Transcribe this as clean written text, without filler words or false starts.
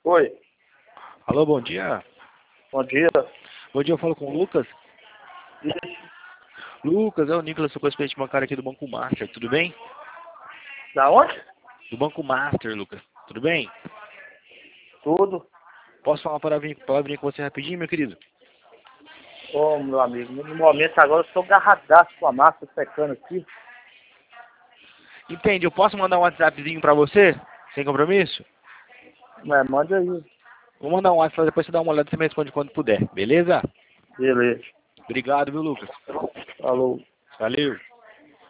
Oi, Alô, bom dia. bom dia. Bom dia, eu falo com o Lucas. Isso, Lucas, é o Nicolas, sou correspondente bancário aqui do Banco Master, tudo bem? da onde? Do Banco Master, Lucas, tudo bem? Tudo. Posso falar uma palavrinha com você rapidinho, meu querido? Ô, meu amigo, no momento agora eu estou agarradaço com a massa secando aqui. Entende, eu posso mandar um WhatsAppzinho pra você? Sem compromisso? Mas manda aí. Vou mandar um WhatsApp, depois você dá uma olhada e você me responde quando puder, beleza? Beleza. Obrigado, viu, Lucas? Falou. Valeu.